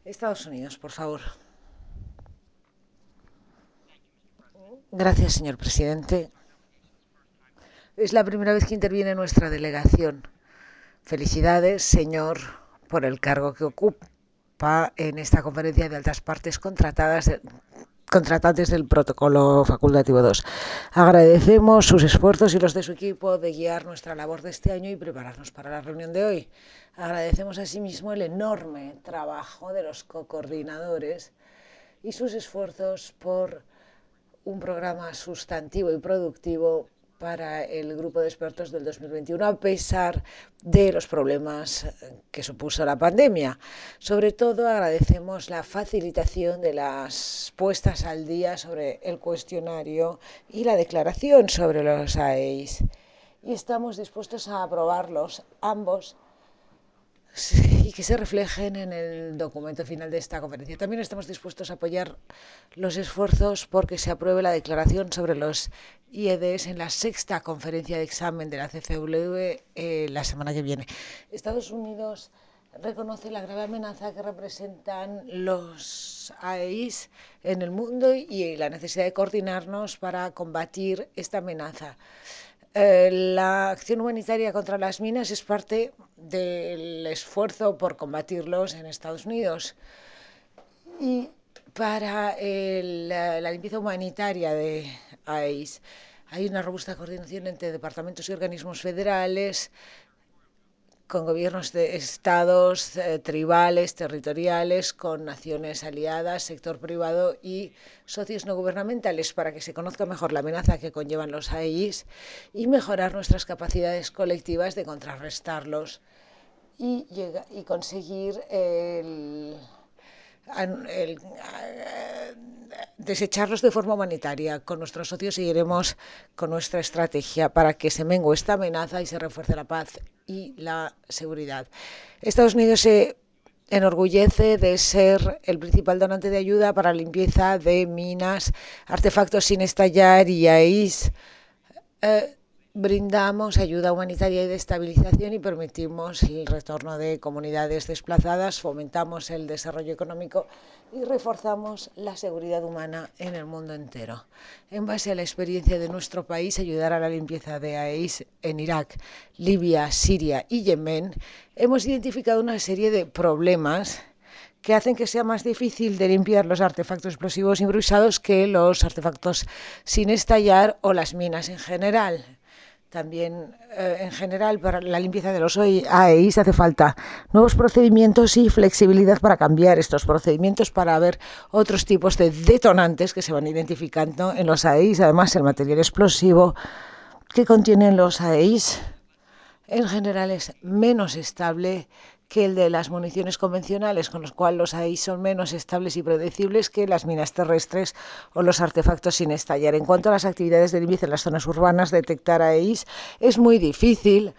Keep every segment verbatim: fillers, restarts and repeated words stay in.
Estados Unidos, por favor. Gracias, señor presidente. Es la primera vez que interviene nuestra delegación. Felicidades, señor, por el cargo que ocupa en esta conferencia de altas partes contratadas de, contratantes del protocolo facultativo dos. Agradecemos sus esfuerzos y los de su equipo de guiar nuestra labor de este año y prepararnos para la reunión de hoy. Agradecemos asimismo el enorme trabajo de los co-coordinadores y sus esfuerzos por un programa sustantivo y productivo para el grupo de expertos del dos mil veintiuno, a pesar de los problemas que supuso la pandemia. Sobre todo agradecemos la facilitación de las puestas al día sobre el cuestionario y la declaración sobre los A E Is. Y estamos dispuestos a aprobarlos ambos y que se reflejen en el documento final de esta conferencia. También estamos dispuestos a apoyar los esfuerzos porque se apruebe la declaración sobre los I E Ds en la sexta conferencia de examen de la C C W eh, la semana que viene. Estados Unidos reconoce la grave amenaza que representan los A E Is en el mundo y la necesidad de coordinarnos para combatir esta amenaza. Eh, la acción humanitaria contra las minas es parte del esfuerzo por combatirlos en Estados Unidos. Y para el, la, la limpieza humanitaria de A E Is hay una robusta coordinación entre departamentos y organismos federales, con gobiernos de estados, eh, tribales, territoriales, con naciones aliadas, sector privado y socios no gubernamentales para que se conozca mejor la amenaza que conllevan los A E Is y mejorar nuestras capacidades colectivas de contrarrestarlos y, llega, y conseguir el, el, el desecharlos de forma humanitaria. Con nuestros socios seguiremos con nuestra estrategia para que se mengue esta amenaza y se refuerce la paz y la seguridad. Estados Unidos se enorgullece de ser el principal donante de ayuda para la limpieza de minas, artefactos sin estallar y A E Is. Eh, brindamos ayuda humanitaria y de estabilización y permitimos el retorno de comunidades desplazadas, fomentamos el desarrollo económico y reforzamos la seguridad humana en el mundo entero. En base a la experiencia de nuestro país, ayudar a la limpieza de A E Is en Irak, Libia, Siria y Yemen, hemos identificado una serie de problemas que hacen que sea más difícil de limpiar los artefactos explosivos improvisados que los artefactos sin estallar o las minas en general. También, eh, en general, para la limpieza de los A E Is hace falta nuevos procedimientos y flexibilidad para cambiar estos procedimientos para ver otros tipos de detonantes que se van identificando en los A E Is. Además, el material explosivo que contienen los A E Is en general es menos estable que el de las municiones convencionales, con los cuales los A E Is son menos estables y predecibles que las minas terrestres o los artefactos sin estallar. En cuanto a las actividades de limpieza en las zonas urbanas, detectar A E Is es muy difícil.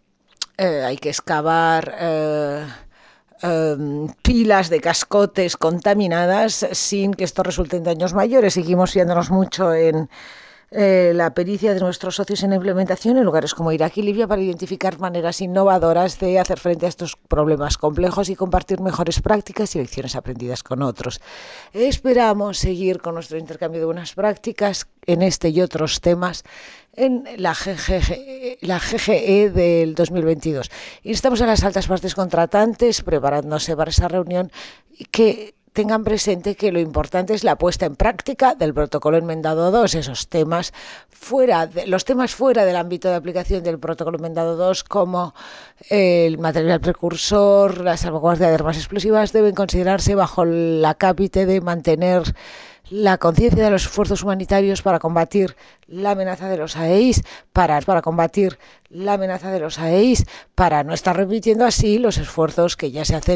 Eh, hay que excavar eh, eh, pilas de cascotes contaminadas sin que esto resulte en daños mayores. Seguimos fiándonos mucho en Eh, la pericia de nuestros socios en la implementación en lugares como Irak y Libia para identificar maneras innovadoras de hacer frente a estos problemas complejos y compartir mejores prácticas y lecciones aprendidas con otros. Esperamos seguir con nuestro intercambio de buenas prácticas en este y otros temas en la, G G G, la G G E del dos mil veintidós. Instamos a las altas partes contratantes preparándose para esa reunión que tengan presente que lo importante es la puesta en práctica del protocolo enmendado dos, esos temas fuera de, los temas fuera del ámbito de aplicación del protocolo enmendado dos, como el material precursor, la salvaguardia de armas explosivas, deben considerarse bajo la cápite de mantener la conciencia de los esfuerzos humanitarios para combatir la amenaza de los A E Is, para, para combatir la amenaza de los A E Is, para no estar repitiendo así los esfuerzos que ya se hacen